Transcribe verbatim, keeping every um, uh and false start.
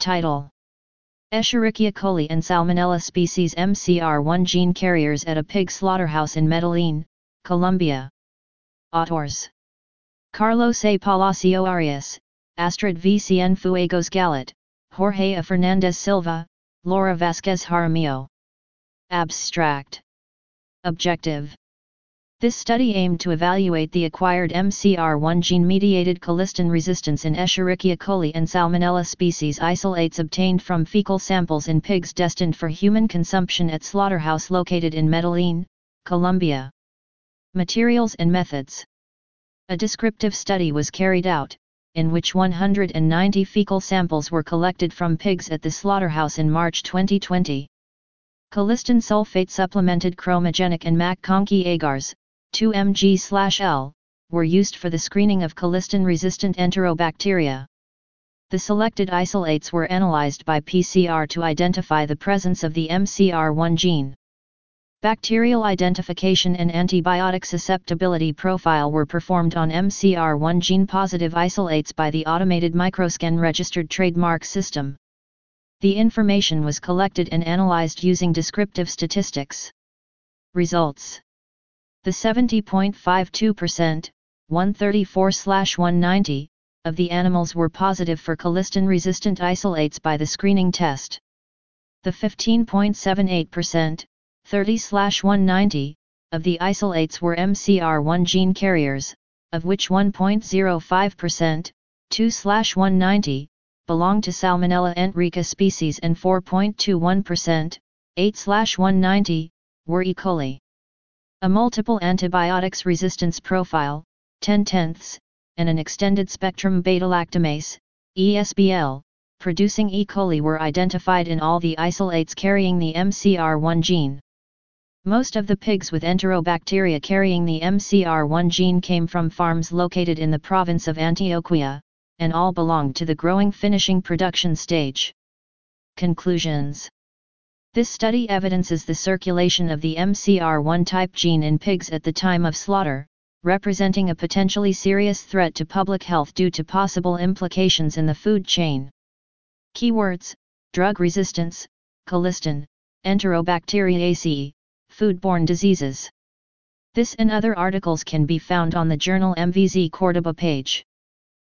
Title: Escherichia coli and Salmonella species M C R one gene carriers at a pig slaughterhouse in Medellin, Colombia. Autors: Carlos A. Palacio Arias, Astrid V. Cienfuegos Gallet, Jorge A. Fernandez Silva, Laura Vasquez Jaramillo. Abstract. Objective: this study aimed to evaluate the acquired M C R one gene-mediated colistin resistance in Escherichia coli and Salmonella species isolates obtained from fecal samples in pigs destined for human consumption at slaughterhouse located in Medellin, Colombia. Materials and methods. A descriptive study was carried out, in which one hundred ninety fecal samples were collected from pigs at the slaughterhouse in March twenty twenty. Colistin sulfate supplemented chromogenic and McConkey agars, two milligrams per liter, were used for the screening of colistin-resistant enterobacteria. The selected isolates were analyzed by P C R to identify the presence of the M C R one gene. Bacterial identification and antibiotic susceptibility profile were performed on M C R one gene-positive isolates by the automated Microscan registered trademark system. The information was collected and analyzed using descriptive statistics. Results: the seventy point five two percent, one thirty-four to one ninety, of the animals were positive for colistin-resistant isolates by the screening test. The fifteen point seven eight percent, thirty to one ninety, of the isolates were M C R one gene carriers, of which one point zero five percent, two to one ninety, belonged to Salmonella enterica species and four point two one percent, eight to one ninety, were E. coli. A multiple antibiotics resistance profile, ten tenths, and an extended spectrum beta-lactamase, E S B L, producing E. coli were identified in all the isolates carrying the M C R one gene. Most of the pigs with enterobacteria carrying the M C R one gene came from farms located in the province of Antioquia, and all belonged to the growing finishing production stage. Conclusions: this study evidences the circulation of the M C R one type gene in pigs at the time of slaughter, representing a potentially serious threat to public health due to possible implications in the food chain. Keywords: drug resistance, colistin, Enterobacteriaceae, foodborne diseases. This and other articles can be found on the journal M V Z Cordoba page.